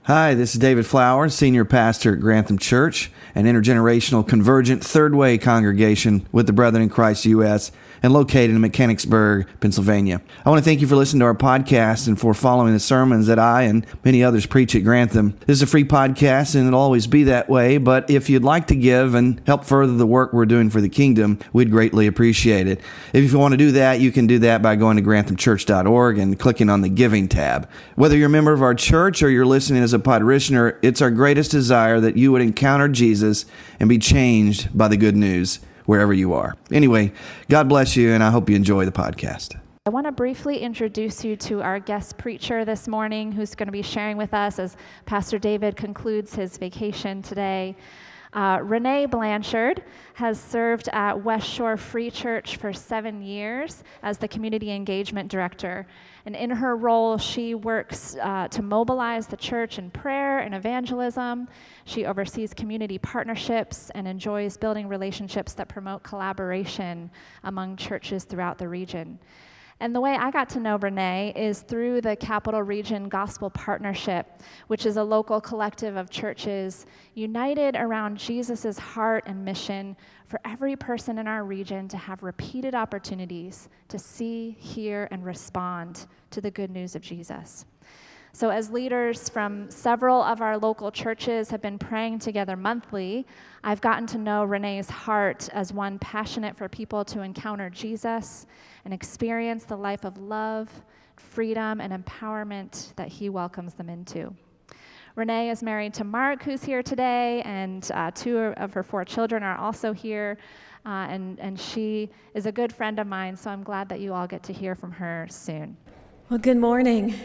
Hi, this is David Flowers, Senior Pastor at Grantham Church, an intergenerational convergent third way congregation with the Brethren in Christ U.S. and located in Mechanicsburg, Pennsylvania. I want to thank you for listening to our podcast and for following the sermons that I and many others preach at Grantham. This is a free podcast and it'll always be that way, but if you'd like to give and help further the work we're doing for the kingdom, we'd greatly appreciate it. If you want to do that, you can do that by going to granthamchurch.org and clicking on the Giving tab. Whether you're a member of our church or you're listening as a parishioner, it's our greatest desire that you would encounter Jesus and be changed by the good news wherever you are. Anyway, God bless you, and I hope you enjoy the podcast. I want to briefly introduce you to our guest preacher this morning who's going to be sharing with us as Pastor David concludes his vacation today. Renee Blanchard has served at West Shore Free Church for 7 years as the Community Engagement Director. And in her role, she works to mobilize the church in prayer and evangelism. She oversees community partnerships and enjoys building relationships that promote collaboration among churches throughout the region. And the way I got to know Renee is through the Capital Region Gospel Partnership, which is a local collective of churches united around Jesus' heart and mission for every person in our region to have repeated opportunities to see, hear, and respond to the good news of Jesus. So as leaders from several of our local churches have been praying together monthly, I've gotten to know Renee's heart as one passionate for people to encounter Jesus and experience the life of love, freedom, and empowerment that he welcomes them into. Renee is married to Mark, who's here today, and 2 of her 4 children are also here, and she is a good friend of mine, so I'm glad that you all get to hear from her soon. Well, good morning.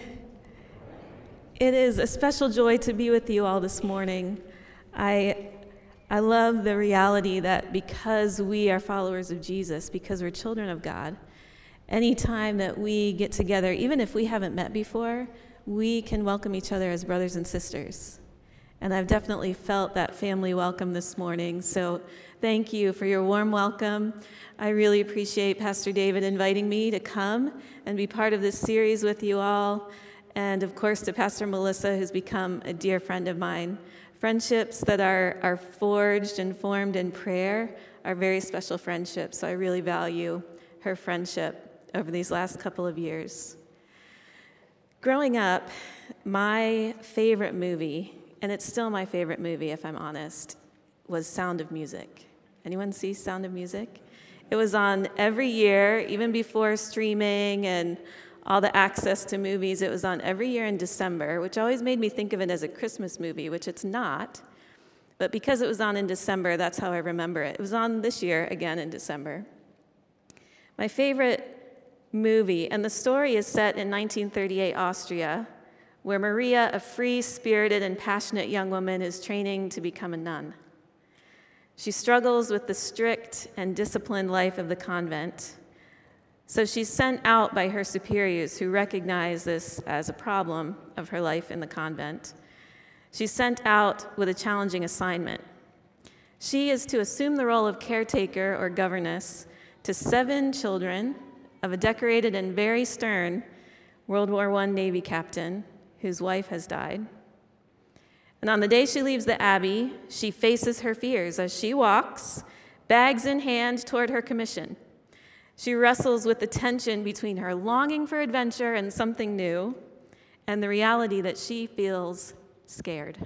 It is a special joy to be with you all this morning. I love the reality that because we are followers of Jesus, because we're children of God, anytime that we get together, even if we haven't met before, we can welcome each other as brothers and sisters. And I've definitely felt that family welcome this morning. So thank you for your warm welcome. I really appreciate Pastor David inviting me to come and be part of this series with you all. And of course to Pastor Melissa, who's become a dear friend of mine. Friendships that are forged and formed in prayer are very special friendships. So I really value her friendship over these last couple of years. Growing up, my favorite movie, and it's still my favorite movie if I'm honest, was Sound of Music. Anyone see Sound of Music? It was on every year, even before streaming and all the access to movies. It was on every year in December, which always made me think of it as a Christmas movie, which it's not. But because it was on in December, that's how I remember it. It was on this year again in December. My favorite movie, and the story is set in 1938 Austria, where Maria, a free-spirited and passionate young woman, is training to become a nun. She struggles with the strict and disciplined life of the convent. So she's sent out by her superiors who recognize this as a problem of her life in the convent. She's sent out with a challenging assignment. She is to assume the role of caretaker or governess to 7 children of a decorated and very stern World War I Navy captain whose wife has died. And on the day she leaves the Abbey, she faces her fears as she walks, bags in hand, toward her commission. She wrestles with the tension between her longing for adventure and something new, and the reality that she feels scared.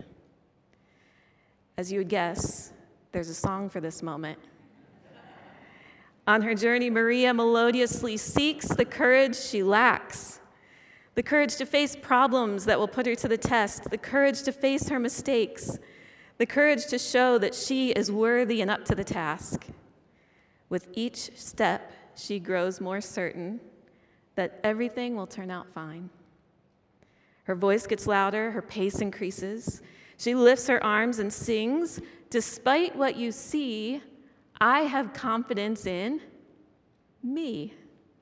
As you would guess, there's a song for this moment. On her journey, Maria melodiously seeks the courage she lacks, the courage to face problems that will put her to the test, the courage to face her mistakes, the courage to show that she is worthy and up to the task. With each step, she grows more certain that everything will turn out fine. Her voice gets louder, her pace increases. She lifts her arms and sings, "Despite what you see, I have confidence in me."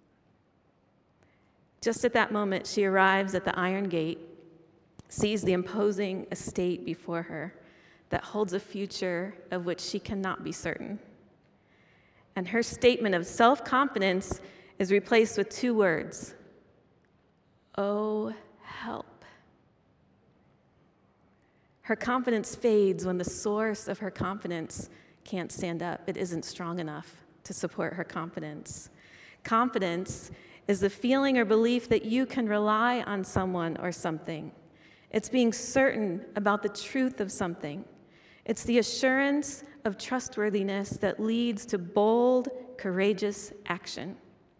Just at that moment, she arrives at the iron gate, sees the imposing estate before her that holds a future of which she cannot be certain. And her statement of self-confidence is replaced with 2 words: "Oh, help." Her confidence fades when the source of her confidence can't stand up. It isn't strong enough to support her confidence. Confidence is the feeling or belief that you can rely on someone or something. It's being certain about the truth of something. It's the assurance of trustworthiness that leads to bold, courageous action.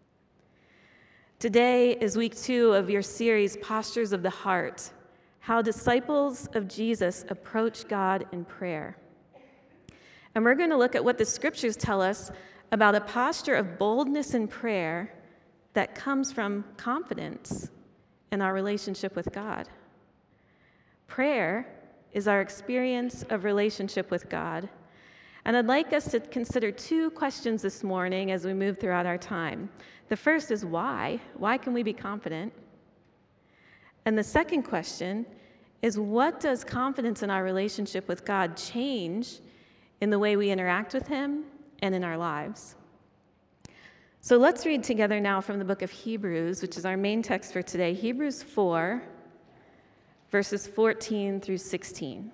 Today is week 2 of your series, Postures of the Heart, how disciples of Jesus approach God in prayer. And we're going to look at what the scriptures tell us about a posture of boldness in prayer that comes from confidence in our relationship with God. Prayer is our experience of relationship with God. And I'd like us to consider 2 questions this morning as we move throughout our time. The first is why? Why can we be confident? And the second question is, what does confidence in our relationship with God change in the way we interact with Him and in our lives? So let's read together now from the book of Hebrews, which is our main text for today, Hebrews 4, verses 14 through 16.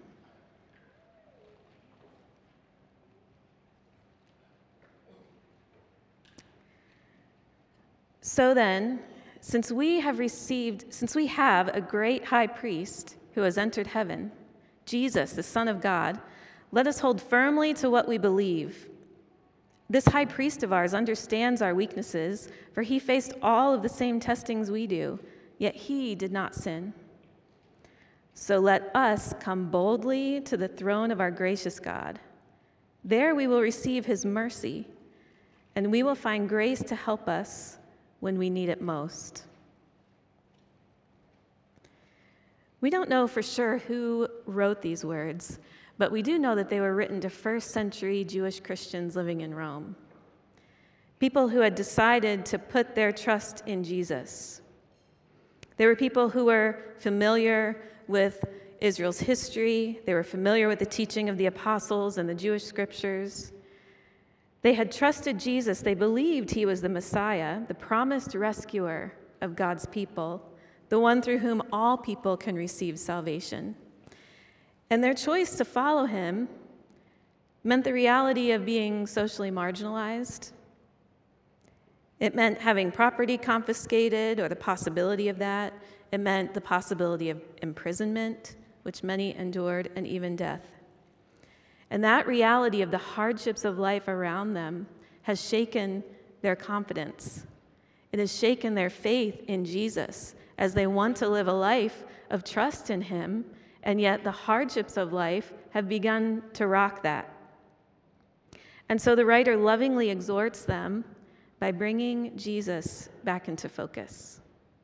So then, since we have a great high priest who has entered heaven, Jesus, the Son of God, let us hold firmly to what we believe. This high priest of ours understands our weaknesses, for he faced all of the same testings we do, yet he did not sin. So let us come boldly to the throne of our gracious God. There we will receive his mercy, and we will find grace to help us when we need it most. We don't know for sure who wrote these words, but we do know that they were written to first-century Jewish Christians living in Rome, people who had decided to put their trust in Jesus. They were people who were familiar with Israel's history. They were familiar with the teaching of the apostles and the Jewish scriptures. They had trusted Jesus. They believed he was the Messiah, the promised rescuer of God's people, the one through whom all people can receive salvation. And their choice to follow him meant the reality of being socially marginalized. It meant having property confiscated, or the possibility of that. It meant the possibility of imprisonment, which many endured, and even death. And that reality of the hardships of life around them has shaken their confidence. It has shaken their faith in Jesus as they want to live a life of trust in him, and yet the hardships of life have begun to rock that. And so the writer lovingly exhorts them by bringing Jesus back into focus.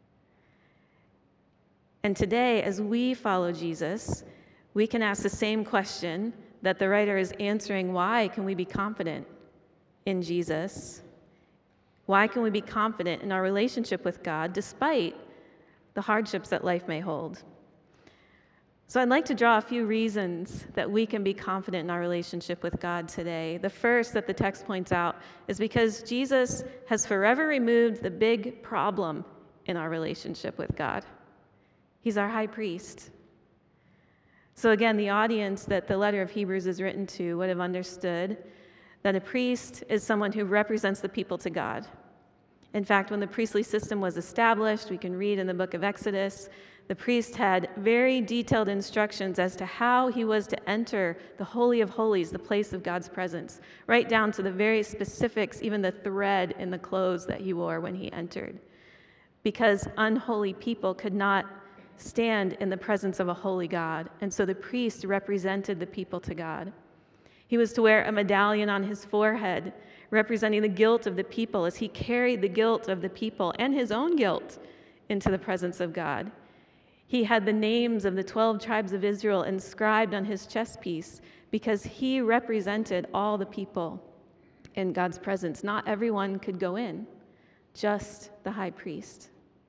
And today, as we follow Jesus, we can ask the same question that the writer is answering. Why can we be confident in Jesus? Why can we be confident in our relationship with God despite the hardships that life may hold? So I'd like to draw a few reasons that we can be confident in our relationship with God today. The first that the text points out is because Jesus has forever removed the big problem in our relationship with God. He's our high priest. So again, the audience that the letter of Hebrews is written to would have understood that a priest is someone who represents the people to God. In fact, when the priestly system was established, we can read in the book of Exodus, the priest had very detailed instructions as to how he was to enter the Holy of Holies, the place of God's presence, right down to the very specifics, even the thread in the clothes that he wore when he entered. Because unholy people could not stand in the presence of a holy God, and so the priest represented the people to God. He was to wear a medallion on his forehead, representing the guilt of the people as he carried the guilt of the people and his own guilt into the presence of God. He had the names of the 12 tribes of Israel inscribed on his chest piece because he represented all the people in God's presence. Not everyone could go in, just the high priest.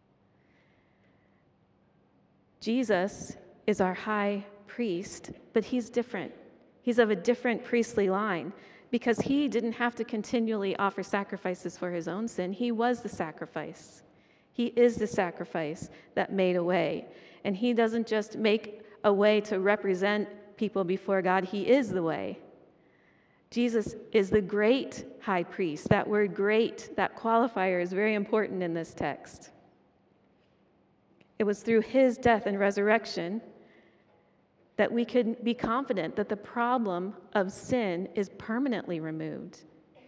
Jesus is our high priest, but he's different. He's of a different priestly line because he didn't have to continually offer sacrifices for his own sin. He was the sacrifice. He is the sacrifice that made a way. And he doesn't just make a way to represent people before God. He is the way. Jesus is the great high priest. That word great, that qualifier is very important in this text. It was through his death and resurrection that we could be confident that the problem of sin is permanently removed.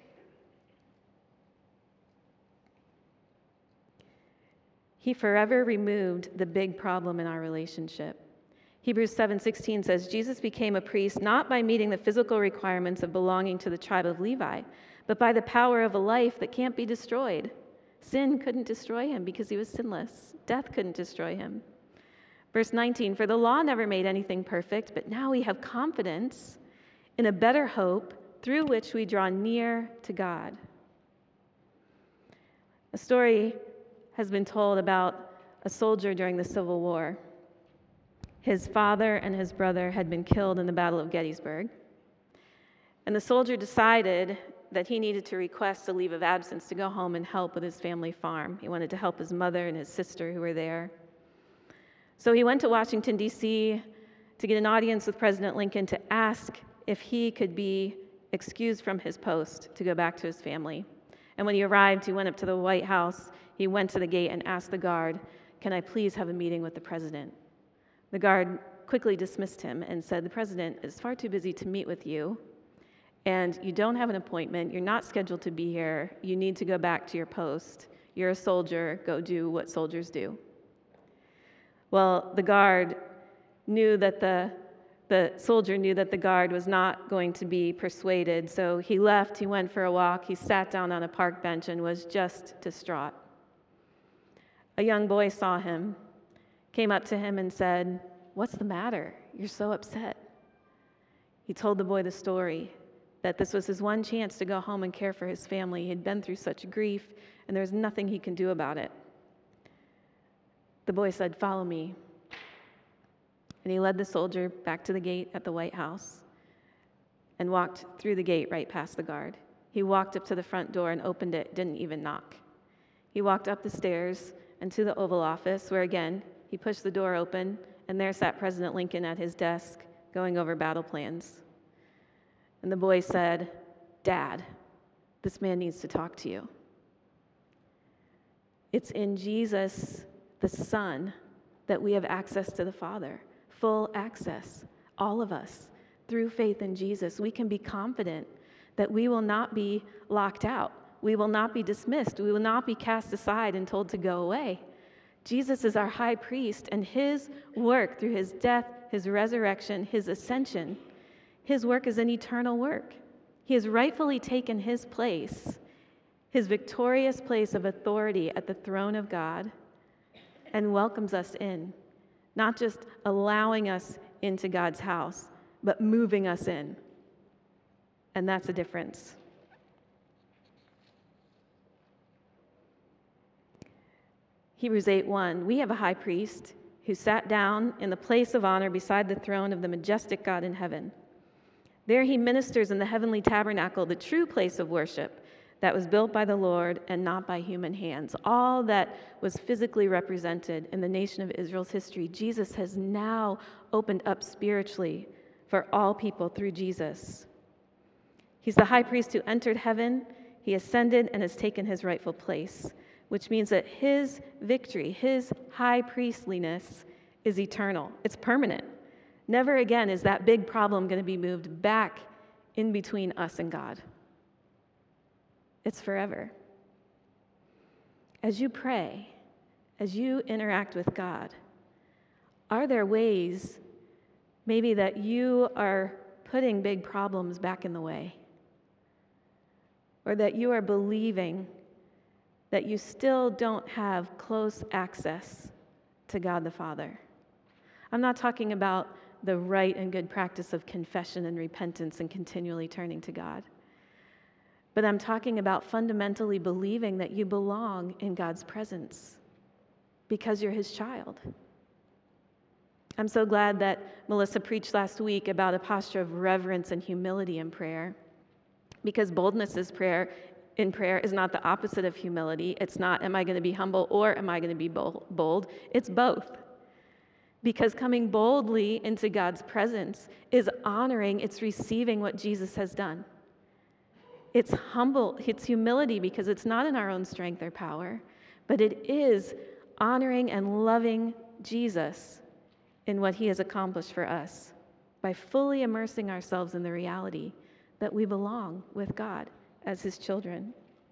He forever removed the big problem in our relationship. Hebrews 7:16 says, Jesus became a priest not by meeting the physical requirements of belonging to the tribe of Levi, but by the power of a life that can't be destroyed. Sin couldn't destroy him because he was sinless. Death couldn't destroy him. Verse 19, for the law never made anything perfect, but now we have confidence in a better hope through which we draw near to God. A story has been told about a soldier during the Civil War. His father and his brother had been killed in the Battle of Gettysburg. And the soldier decided that he needed to request a leave of absence to go home and help with his family farm. He wanted to help his mother and his sister who were there. So he went to Washington, D.C. to get an audience with President Lincoln to ask if he could be excused from his post to go back to his family. And when he arrived, he went up to the White House. He went to the gate and asked the guard, "Can I please have a meeting with the president?" The guard quickly dismissed him and said, "The president is far too busy to meet with you, and you don't have an appointment. You're not scheduled to be here. You need to go back to your post. You're a soldier. Go do what soldiers do." Well, the guard knew that the soldier knew that the guard was not going to be persuaded, so he left, he went for a walk, he sat down on a park bench and was just distraught. A young boy saw him, came up to him and said, "What's the matter? You're so upset." He told the boy the story, that this was his one chance to go home and care for his family. He had been through such grief, and there was nothing he can do about it. The boy said, "Follow me." And he led the soldier back to the gate at the White House and walked through the gate right past the guard. He walked up to the front door and opened it, didn't even knock. He walked up the stairs and to the Oval Office, where again, he pushed the door open, and there sat President Lincoln at his desk going over battle plans. And the boy said, "Dad, this man needs to talk to you." It's in Jesus, the Son, that we have access to the Father. Full access, all of us, through faith in Jesus. We can be confident that we will not be locked out. We will not be dismissed. We will not be cast aside and told to go away. Jesus is our high priest, and his work through his death, his resurrection, his ascension, his work is an eternal work. He has rightfully taken his place, his victorious place of authority at the throne of God, and welcomes us in. Not just allowing us into God's house, but moving us in. And that's a difference. Hebrews 8:1, we have a high priest who sat down in the place of honor beside the throne of the majestic God in heaven. There he ministers in the heavenly tabernacle, the true place of worship that was built by the Lord and not by human hands. All that was physically represented in the nation of Israel's history, Jesus has now opened up spiritually for all people through Jesus. He's the high priest who entered heaven. He ascended and has taken his rightful place, which means that his victory, his high priestliness, is eternal. It's permanent. Never again is that big problem going to be moved back in between us and God. It's forever. As you pray, as you interact with God, are there ways maybe that you are putting big problems back in the way? Or that you are believing that you still don't have close access to God the Father? I'm not talking about the right and good practice of confession and repentance and continually turning to God. But I'm talking about fundamentally believing that you belong in God's presence because you're his child. I'm so glad that Melissa preached last week about a posture of reverence and humility in prayer, because boldness in prayer is not the opposite of humility. It's not, am I going to be humble or am I going to be bold? It's both. Because coming boldly into God's presence is honoring, it's receiving what Jesus has done. It's humble, it's humility because it's not in our own strength or power, but it is honoring and loving Jesus in what he has accomplished for us by fully immersing ourselves in the reality that we belong with God as his children.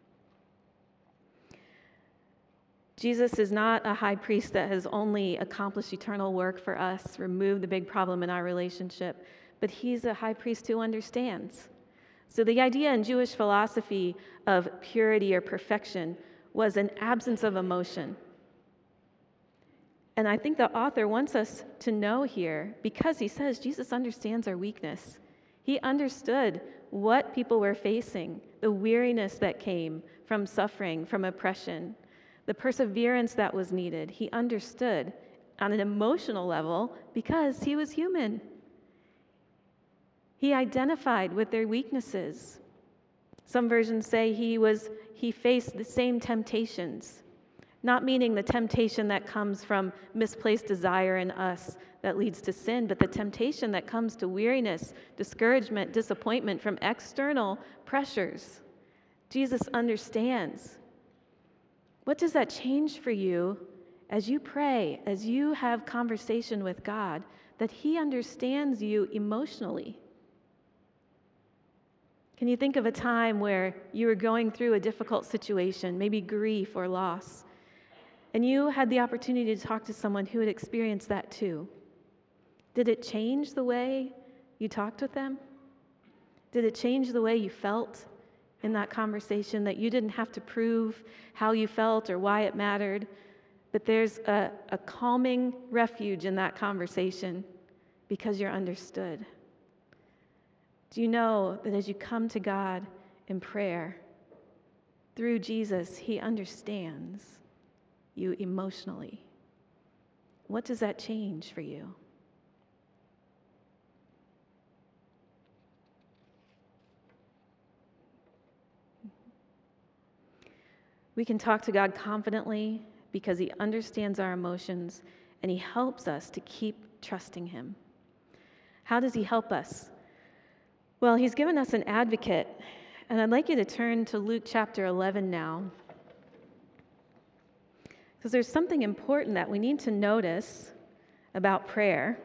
Jesus is not a high priest that has only accomplished eternal work for us, removed the big problem in our relationship, but he's a high priest who understands. So the idea in Jewish philosophy of purity or perfection was an absence of emotion. And I think the author wants us to know here, because he says Jesus understands our weakness. He understood what people were facing, the weariness that came from suffering, from oppression, the perseverance that was needed. He understood on an emotional level because he was human. He identified with their weaknesses. Some versions say he faced the same temptations, not meaning the temptation that comes from misplaced desire in us that leads to sin, but the temptation that comes to weariness, discouragement, disappointment from external pressures. Jesus understands. What does that change for you as you pray, as you have conversation with God, that he understands you emotionally? Can you think of a time where you were going through a difficult situation, maybe grief or loss, and you had the opportunity to talk to someone who had experienced that too? Did it change the way you talked with them? Did it change the way you felt in that conversation, that you didn't have to prove how you felt or why it mattered, but there's a calming refuge in that conversation because you're understood? Do you know that as you come to God in prayer, through Jesus, he understands you emotionally? What does that change for you? We can talk to God confidently because he understands our emotions and he helps us to keep trusting him. How does he help us? Well, he's given us an advocate, and I'd like you to turn to Luke chapter 11 now, because there's something important that we need to notice about prayer.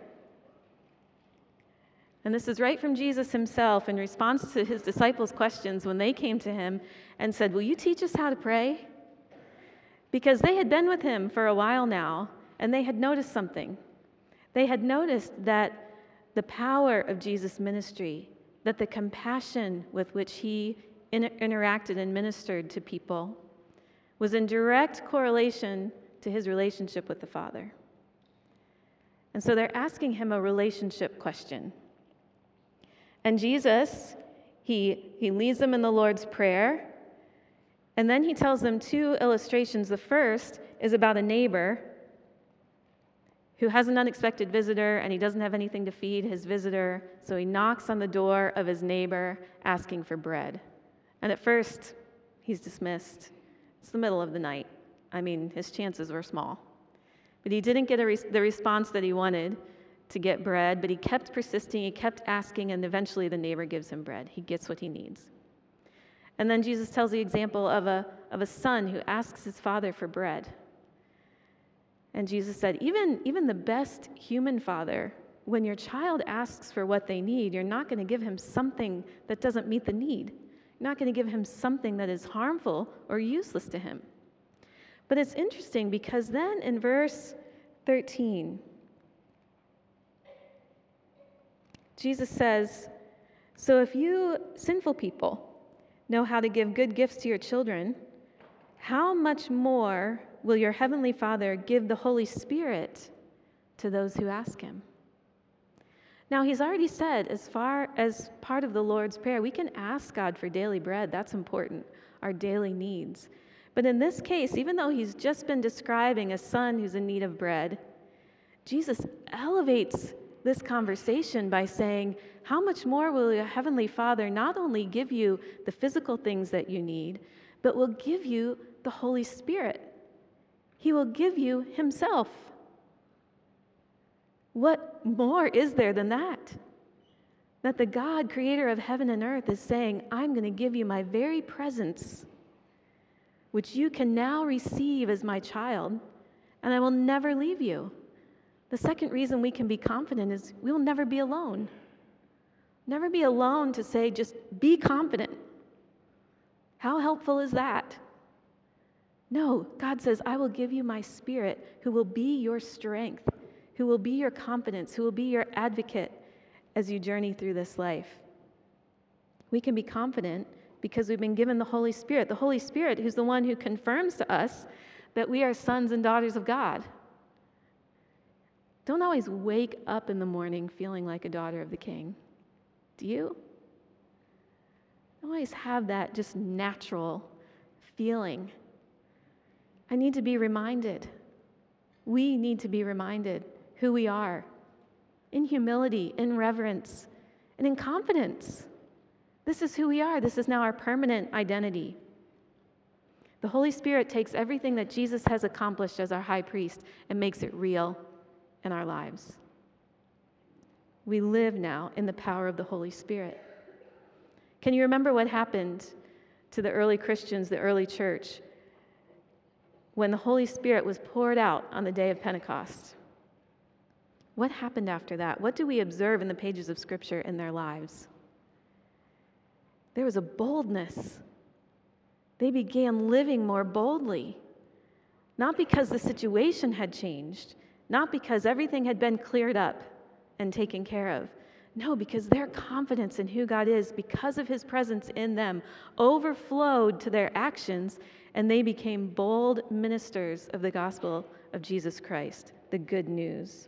And this is right from Jesus himself in response to his disciples' questions when they came to him and said, "Will you teach us how to pray?" Because they had been with him for a while now, and they had noticed something. They had noticed that the power of Jesus' ministry, that the compassion with which he interacted and ministered to people was in direct correlation to his relationship with the Father. And so they're asking him a relationship question. And Jesus, he leads them in the Lord's Prayer, and then he tells them two illustrations. The first is about a neighbor who has an unexpected visitor, and he doesn't have anything to feed his visitor, so he knocks on the door of his neighbor asking for bread. And at first, he's dismissed. It's the middle of the night. I mean, his chances were small. But he didn't get the response that he wanted to get bread, but he kept persisting, he kept asking, and eventually the neighbor gives him bread. He gets what he needs. And then Jesus tells the example of a son who asks his father for bread. And Jesus said, even the best human father, when your child asks for what they need, you're not going to give him something that doesn't meet the need. You're not going to give him something that is harmful or useless to him. But it's interesting because then in verse 13, Jesus says, "So if you sinful people know how to give good gifts to your children, how much more will your heavenly Father give the Holy Spirit to those who ask him?" Now, he's already said, as far as part of the Lord's Prayer, we can ask God for daily bread. That's important, our daily needs. But in this case, even though he's just been describing a son who's in need of bread, Jesus elevates this conversation by saying, how much more will your heavenly Father not only give you the physical things that you need, but will give you the Holy Spirit? He will give you himself. What more is there than that? That the God, creator of heaven and earth, is saying, I'm going to give you my very presence, which you can now receive as my child, and I will never leave you. The second reason we can be confident is we will never be alone. Never be alone to say, just be confident. How helpful is that? No, God says, I will give you my Spirit who will be your strength, who will be your confidence, who will be your advocate as you journey through this life. We can be confident because we've been given the Holy Spirit who's the one who confirms to us that we are sons and daughters of God. Don't always wake up in the morning feeling like a daughter of the King. Do you? Don't always have that just natural feeling. I need to be reminded. We need to be reminded who we are in humility, in reverence, and in confidence. This is who we are. This is now our permanent identity. The Holy Spirit takes everything that Jesus has accomplished as our high priest and makes it real in our lives. We live now in the power of the Holy Spirit. Can you remember what happened to the early Christians, the early church, when the Holy Spirit was poured out on the day of Pentecost? What happened after that? What do we observe in the pages of Scripture in their lives? There was a boldness. They began living more boldly, not because the situation had changed, not because everything had been cleared up and taken care of. No, because their confidence in who God is, because of his presence in them, overflowed to their actions, and they became bold ministers of the gospel of Jesus Christ, the good news.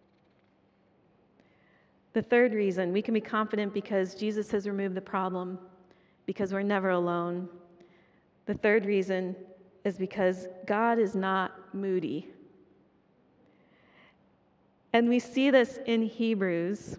The third reason, we can be confident because Jesus has removed the problem, because we're never alone. The third reason is because God is not moody. And we see this in Hebrews,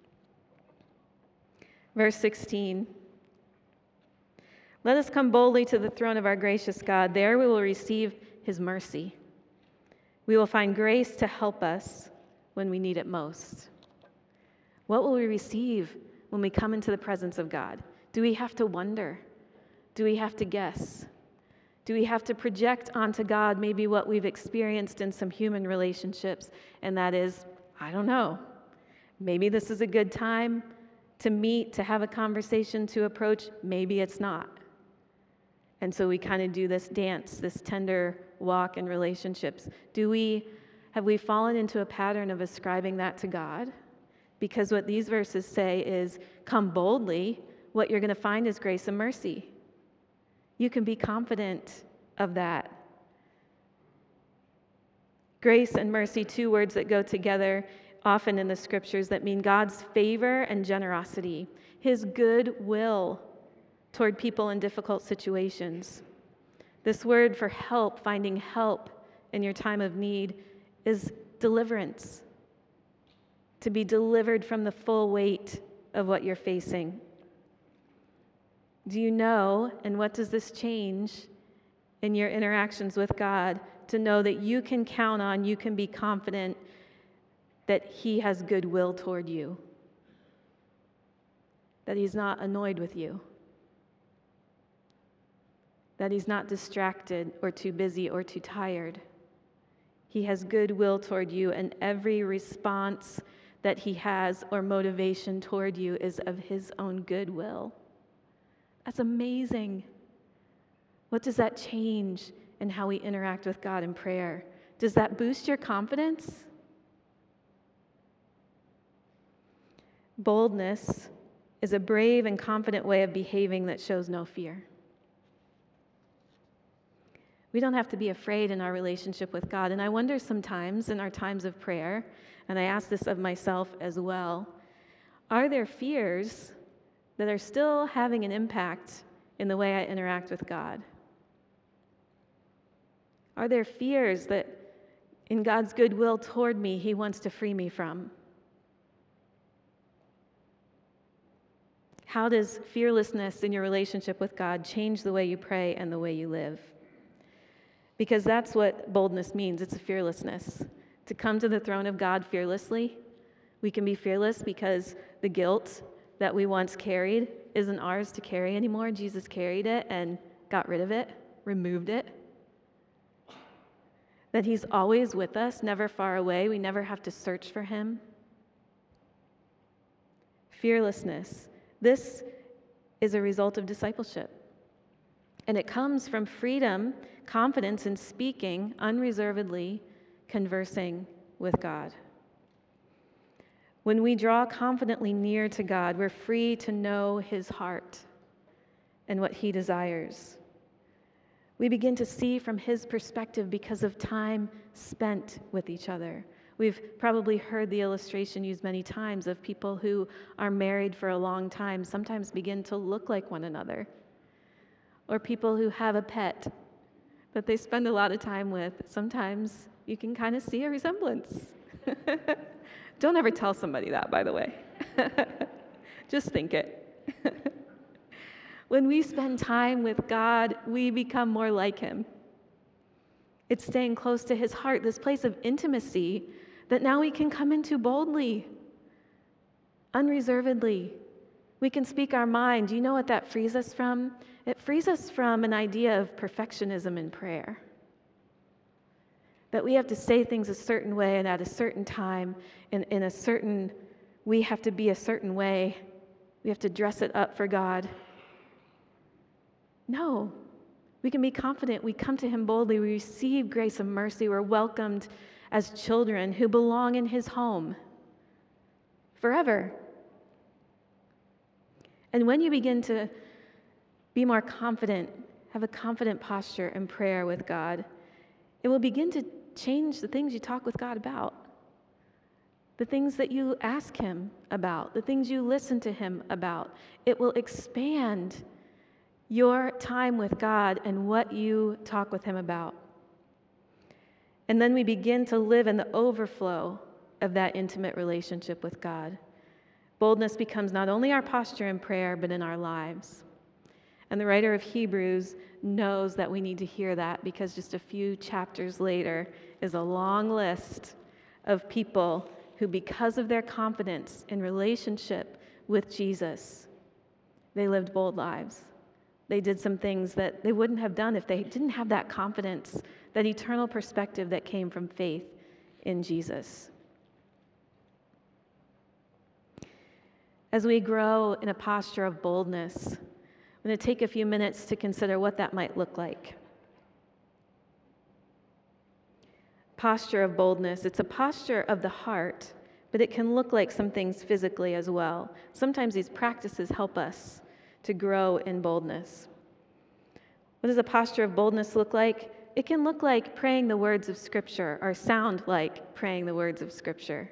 verse 16. Let us come boldly to the throne of our gracious God. There we will receive his mercy. We will find grace to help us when we need it most. What will we receive when we come into the presence of God? Do we have to wonder? Do we have to guess? Do we have to project onto God maybe what we've experienced in some human relationships? And that is, I don't know. Maybe this is a good time to meet, to have a conversation, to approach. Maybe it's not. And so we kind of do this dance, this tender walk in relationships. Have we fallen into a pattern of ascribing that to God? Because what these verses say is, come boldly. What you're going to find is grace and mercy. You can be confident of that. Grace and mercy, two words that go together often in the scriptures that mean God's favor and generosity, his good will toward people in difficult situations. This word for help, finding help in your time of need, is deliverance. To be delivered from the full weight of what you're facing. Do you know, and what does this change in your interactions with God, to know that you can count on, you can be confident that he has goodwill toward you, that he's not annoyed with you, that he's not distracted or too busy or too tired. He has goodwill toward you, and every response that he has or motivation toward you is of his own goodwill. That's amazing. What does that change in how we interact with God in prayer? Does that boost your confidence? Boldness is a brave and confident way of behaving that shows no fear. We don't have to be afraid in our relationship with God. And I wonder sometimes in our times of prayer, and I ask this of myself as well, are there fears that are still having an impact in the way I interact with God? Are there fears that in God's goodwill toward me, he wants to free me from? How does fearlessness in your relationship with God change the way you pray and the way you live? Because that's what boldness means. It's a fearlessness. to come to the throne of God fearlessly. We can be fearless because the guilt that we once carried isn't ours to carry anymore. Jesus carried it and got rid of it, removed it. That he's always with us, never far away. We never have to search for him. Fearlessness. This is a result of discipleship. And it comes from freedom, confidence in speaking unreservedly, conversing with God. When we draw confidently near to God, we're free to know his heart and what he desires. We begin to see from his perspective because of time spent with each other. We've probably heard the illustration used many times of people who are married for a long time sometimes begin to look like one another. Or people who have a pet that they spend a lot of time with. Sometimes you can kind of see a resemblance. Don't ever tell somebody that, by the way. Just think it. When we spend time with God, we become more like him. It's staying close to his heart, this place of intimacy that now we can come into boldly, unreservedly. We can speak our mind. Do you know what that frees us from? It frees us from an idea of perfectionism in prayer. That we have to say things a certain way and at a certain time, in a certain, we have to be a certain way. We have to dress it up for God. No, we can be confident. We come to him boldly. We receive grace and mercy. We're welcomed as children who belong in his home forever. And when you begin to be more confident, have a confident posture in prayer with God, it will begin to change the things you talk with God about, the things that you ask him about, the things you listen to him about. It will expand your time with God and what you talk with him about. And then we begin to live in the overflow of that intimate relationship with God. Boldness becomes not only our posture in prayer, but in our lives. And the writer of Hebrews knows that we need to hear that because just a few chapters later is a long list of people who, because of their confidence in relationship with Jesus, they lived bold lives. They did some things that they wouldn't have done if they didn't have that confidence, that eternal perspective that came from faith in Jesus. As we grow in a posture of boldness, I'm going to take a few minutes to consider what that might look like. Posture of boldness. It's a posture of the heart, but it can look like some things physically as well. Sometimes these practices help us to grow in boldness. What does a posture of boldness look like? It can look like praying the words of Scripture, or sound like praying the words of Scripture.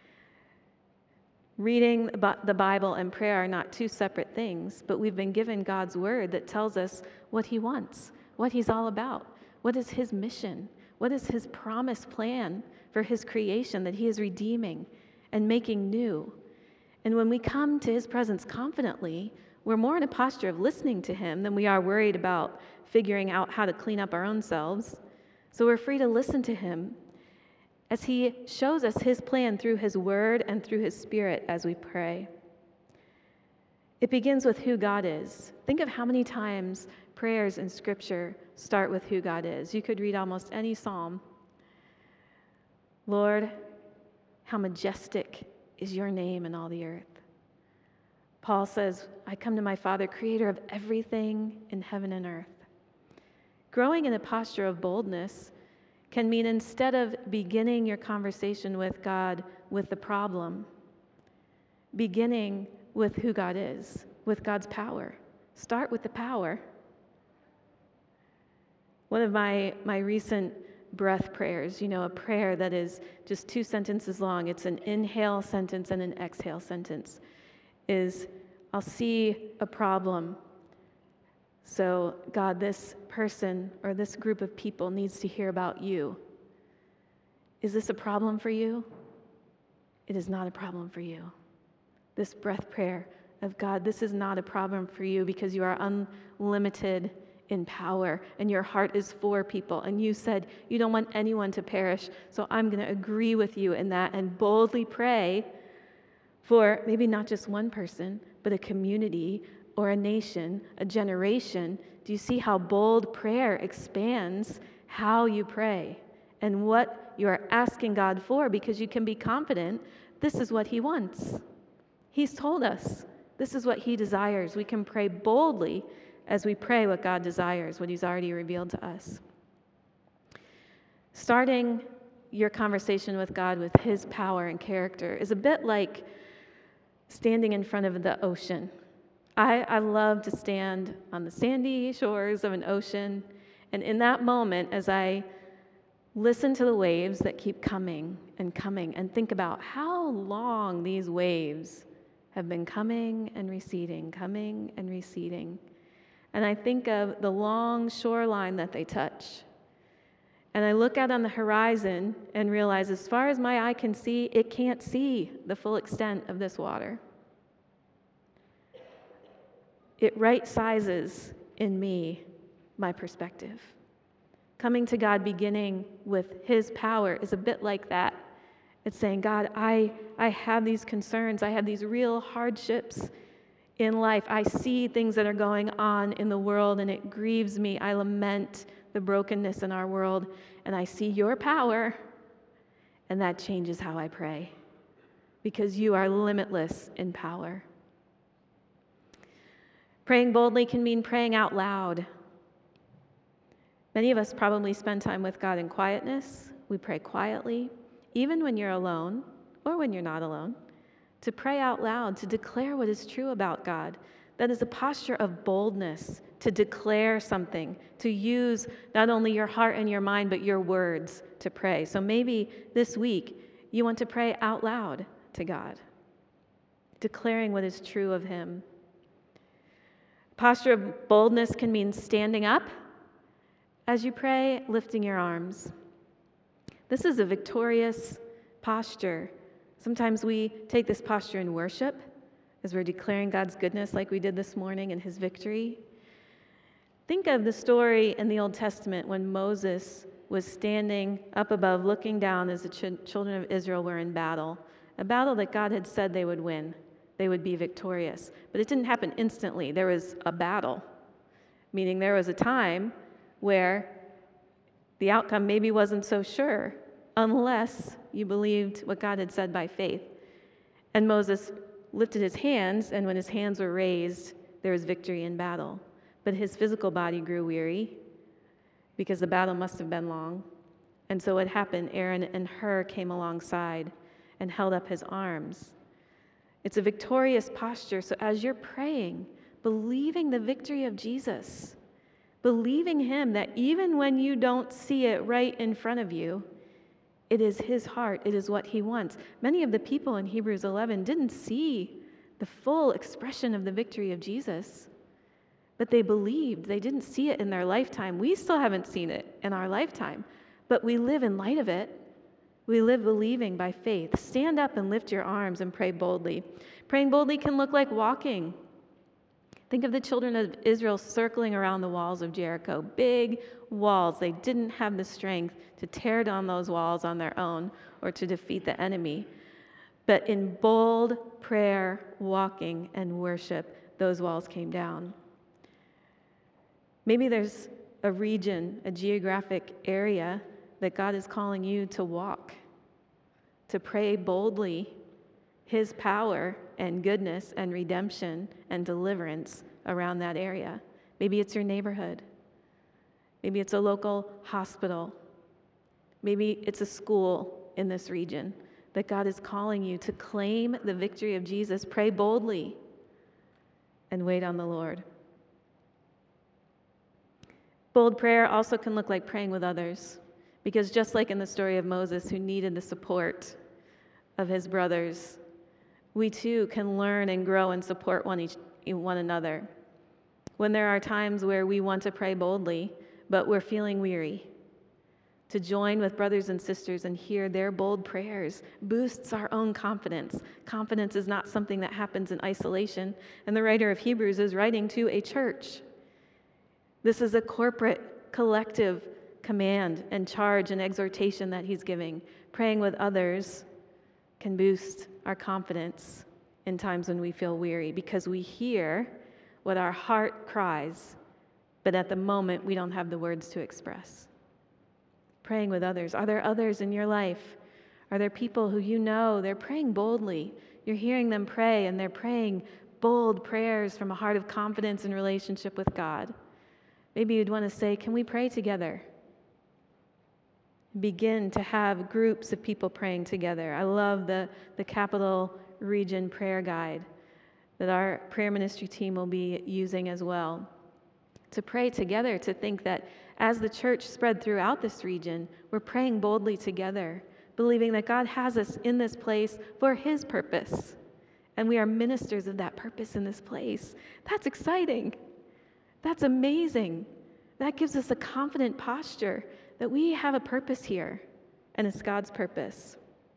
Reading the Bible and prayer are not two separate things, but we've been given God's word that tells us what he wants, what he's all about, what is his mission, what is his promised plan for his creation that he is redeeming and making new. And when we come to his presence confidently, we're more in a posture of listening to him than we are worried about figuring out how to clean up our own selves. So we're free to listen to him as he shows us his plan through his word and through his spirit as we pray. It begins with who God is. Think of how many times prayers in Scripture start with who God is. You could read almost any psalm. Lord, how majestic is your name in all the earth. Paul says, I come to my Father, creator of everything in heaven and earth. Growing in a posture of boldness can mean instead of beginning your conversation with God with the problem, beginning with who God is, with God's power. Start with the power. One of my recent breath prayers, a prayer that is just 2 sentences long, it's an inhale sentence and an exhale sentence, is I'll see a problem. So, God, this person or this group of people needs to hear about you. Is this a problem for you? It is not a problem for you. This breath prayer of God, this is not a problem for you because you are unlimited in power, and your heart is for people, and you said you don't want anyone to perish, so I'm going to agree with you in that and boldly pray for maybe not just one person, but a community or a nation, a generation. Do you see how bold prayer expands how you pray and what you are asking God for? Because you can be confident this is what He wants. He's told us this is what He desires. We can pray boldly as we pray what God desires, what He's already revealed to us. Starting your conversation with God with His power and character is a bit like standing in front of the ocean. I love to stand on the sandy shores of an ocean, and in that moment, as I listen to the waves that keep coming and think about how long these waves have been coming and receding, and I think of the long shoreline that they touch, and I look out on the horizon and realize as far as my eye can see, it can't see the full extent of this water. It right sizes in me my perspective. Coming to God beginning with His power is a bit like that. It's saying, God, I have these concerns. I have these real hardships in life. I see things that are going on in the world, and it grieves me. I lament the brokenness in our world, and I see your power, and that changes how I pray, because you are limitless in power. Praying boldly can mean praying out loud. Many of us probably spend time with God in quietness. We pray quietly, even when you're alone or when you're not alone, to pray out loud, to declare what is true about God. That is a posture of boldness, to declare something, to use not only your heart and your mind, but your words to pray. So maybe this week you want to pray out loud to God, declaring what is true of Him. Posture of boldness can mean standing up as you pray, lifting your arms. This is a victorious posture. Sometimes we take this posture in worship as we're declaring God's goodness like we did this morning and His victory. Think of the story in the Old Testament when Moses was standing up above, looking down as the children of Israel were in battle, a battle that God had said they would win. They would be victorious. But it didn't happen instantly. There was a battle, meaning there was a time where the outcome maybe wasn't so sure unless you believed what God had said by faith. And Moses lifted his hands, and when his hands were raised, there was victory in battle. But his physical body grew weary because the battle must have been long. And so what happened? Aaron and Hur came alongside and held up his arms. It's a victorious posture. So as you're praying, believing the victory of Jesus, believing Him that even when you don't see it right in front of you, it is His heart, it is what He wants. Many of the people in Hebrews 11 didn't see the full expression of the victory of Jesus, but they believed. They didn't see it in their lifetime. We still haven't seen it in our lifetime, but we live in light of it. We live believing by faith. Stand up and lift your arms and pray boldly. Praying boldly can look like walking. Think of the children of Israel circling around the walls of Jericho. Big walls. They didn't have the strength to tear down those walls on their own or to defeat the enemy. But in bold prayer, walking, and worship, those walls came down. Maybe there's a region, a geographic area that God is calling you to walk, to pray boldly His power and goodness and redemption and deliverance around that area. Maybe it's your neighborhood. Maybe it's a local hospital. Maybe it's a school in this region that God is calling you to claim the victory of Jesus. Pray boldly and wait on the Lord. Bold prayer also can look like praying with others. Because just like in the story of Moses, who needed the support of his brothers, we too can learn and grow and support one another. When there are times where we want to pray boldly, but we're feeling weary, to join with brothers and sisters and hear their bold prayers boosts our own confidence. Confidence is not something that happens in isolation, and the writer of Hebrews is writing to a church. This is a corporate, collective command and charge and exhortation that he's giving. Praying with others can boost our confidence in times when we feel weary because we hear what our heart cries, but at the moment we don't have the words to express. Praying with others. Are there others in your life? Are there people who you know, they're praying boldly? You're hearing them pray, and they're praying bold prayers from a heart of confidence and relationship with God. Maybe you'd want to say, can we pray together? Begin to have groups of people praying together. I love the Capital Region Prayer Guide that our prayer ministry team will be using as well. To pray together, to think that as the church spread throughout this region, we're praying boldly together, believing that God has us in this place for his purpose. And we are ministers of that purpose in this place. That's exciting. That's amazing. That gives us a confident posture that we have a purpose here, and it's God's purpose.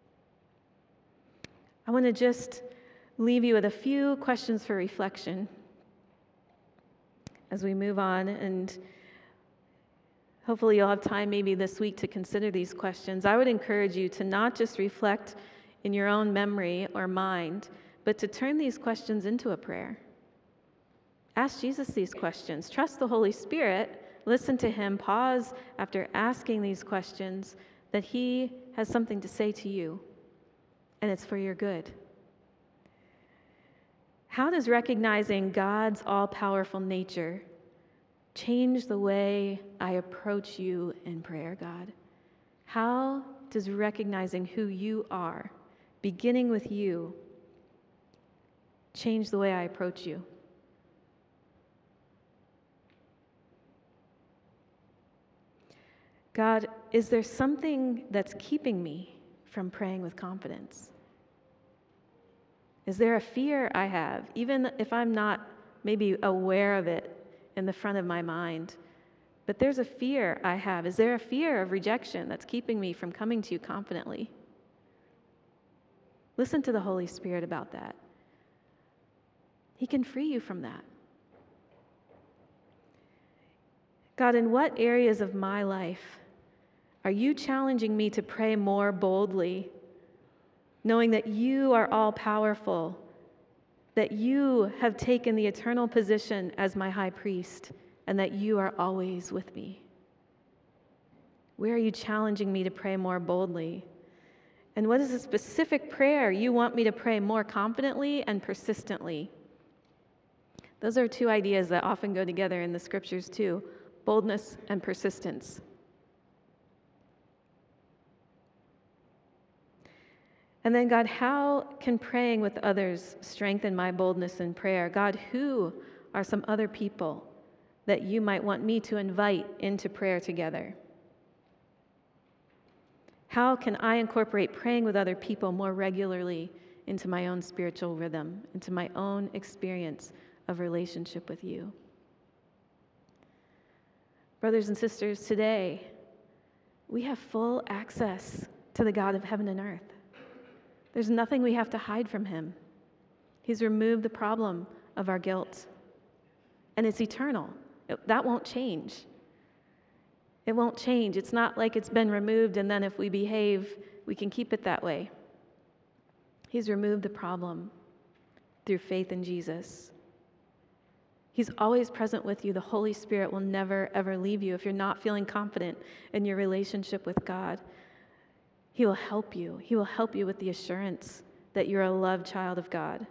I want to just leave you with a few questions for reflection as we move on, and hopefully you'll have time maybe this week to consider these questions. I would encourage you to not just reflect in your own memory or mind, but to turn these questions into a prayer. Ask Jesus these questions. Trust the Holy Spirit. Listen to him. Pause after asking these questions that he has something to say to you, and it's for your good. How does recognizing God's all-powerful nature change the way I approach you in prayer, God? How does recognizing who you are, beginning with you, change the way I approach you? God, is there something that's keeping me from praying with confidence? Is there a fear I have, even if I'm not maybe aware of it in the front of my mind? But there's a fear I have. Is there a fear of rejection that's keeping me from coming to you confidently? Listen to the Holy Spirit about that. He can free you from that. God, in what areas of my life are you challenging me to pray more boldly, knowing that you are all-powerful, that you have taken the eternal position as my high priest, and that you are always with me? Where are you challenging me to pray more boldly? And what is a specific prayer you want me to pray more confidently and persistently? Those are two ideas that often go together in the scriptures too, boldness and persistence. And then, God, how can praying with others strengthen my boldness in prayer? God, who are some other people that you might want me to invite into prayer together? How can I incorporate praying with other people more regularly into my own spiritual rhythm, into my own experience of relationship with you? Brothers and sisters, today, we have full access to the God of heaven and earth. There's nothing we have to hide from him. He's removed the problem of our guilt. And it's eternal. That won't change. It won't change. It's not like it's been removed and then if we behave, we can keep it that way. He's removed the problem through faith in Jesus. He's always present with you. The Holy Spirit will never, ever leave you if you're not feeling confident in your relationship with God. He will help you. He will help you with the assurance that you're a loved child of God.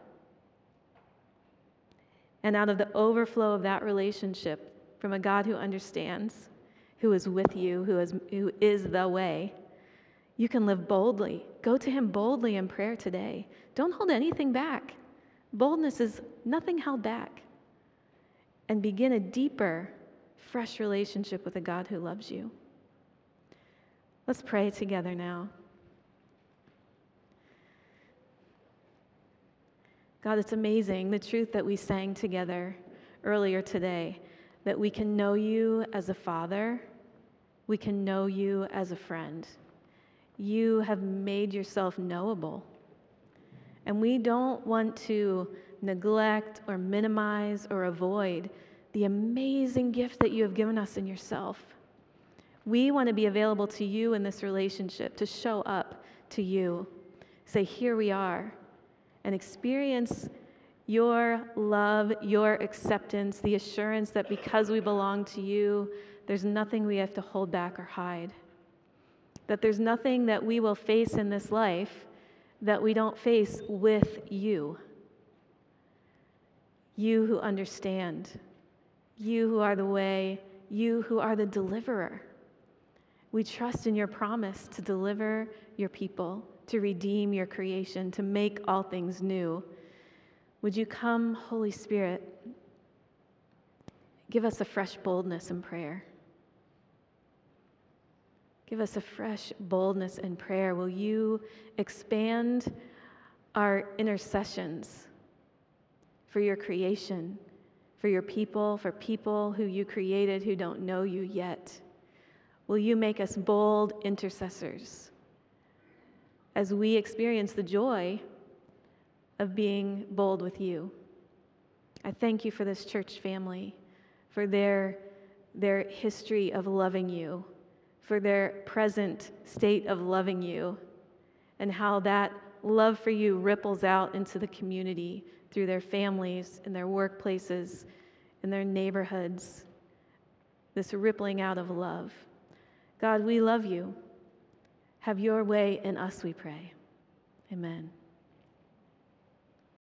And out of the overflow of that relationship from a God who understands, who is with you, who is the way, you can live boldly. Go to him boldly in prayer today. Don't hold anything back. Boldness is nothing held back. And begin a deeper, fresh relationship with a God who loves you. Let's pray together now. God, it's amazing, the truth that we sang together earlier today, that we can know you as a father, we can know you as a friend. You have made yourself knowable. And we don't want to neglect or minimize or avoid the amazing gift that you have given us in yourself. We want to be available to you in this relationship, to show up to you. Say, here we are, and experience your love, your acceptance, the assurance that because we belong to you, there's nothing we have to hold back or hide. That there's nothing that we will face in this life that we don't face with you. You who understand, you who are the way, you who are the deliverer. We trust in your promise to deliver your people, to redeem your creation, to make all things new. Would you come, Holy Spirit, give us a fresh boldness in prayer. Give us a fresh boldness in prayer. Will you expand our intercessions for your creation, for your people, for people who you created who don't know you yet? Will you make us bold intercessors as we experience the joy of being bold with you? I thank you for this church family, for their history of loving you, for their present state of loving you, and how that love for you ripples out into the community through their families, in their workplaces, in their neighborhoods, this rippling out of love. God, we love you. Have your way in us, we pray. Amen.